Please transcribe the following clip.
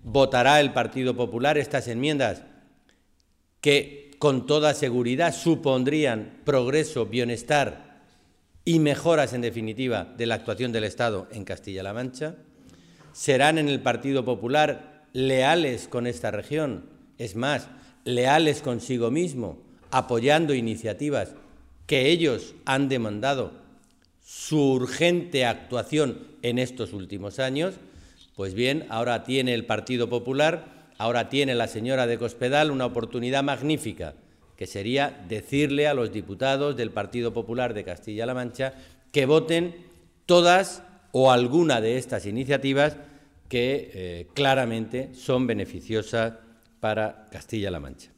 votará el Partido Popular estas enmiendas que con toda seguridad supondrían progreso, bienestar y mejoras, en definitiva, de la actuación del Estado en Castilla-La Mancha? ¿Serán en el Partido Popular leales con esta región? Es más, leales consigo mismo, apoyando iniciativas que ellos han demandado su urgente actuación en estos últimos años. Pues bien, ahora tiene el Partido Popular, ahora tiene la señora de Cospedal una oportunidad magnífica, que sería decirle a los diputados del Partido Popular de Castilla-La Mancha que voten todas o alguna de estas iniciativas que claramente son beneficiosas para Castilla-La Mancha.